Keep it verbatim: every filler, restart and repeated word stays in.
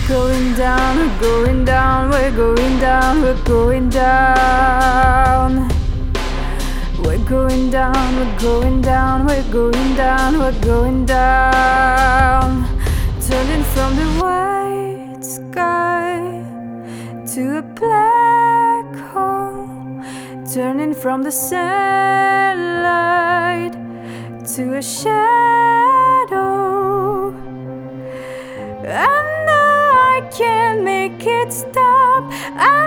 going down, we're going down, we're going down, we're going down. We're going down, we're going down, we're going down, we're going down. Turning from the white sky to a black hole, turning from the sunlight to a shadow. And I can't make it stop. I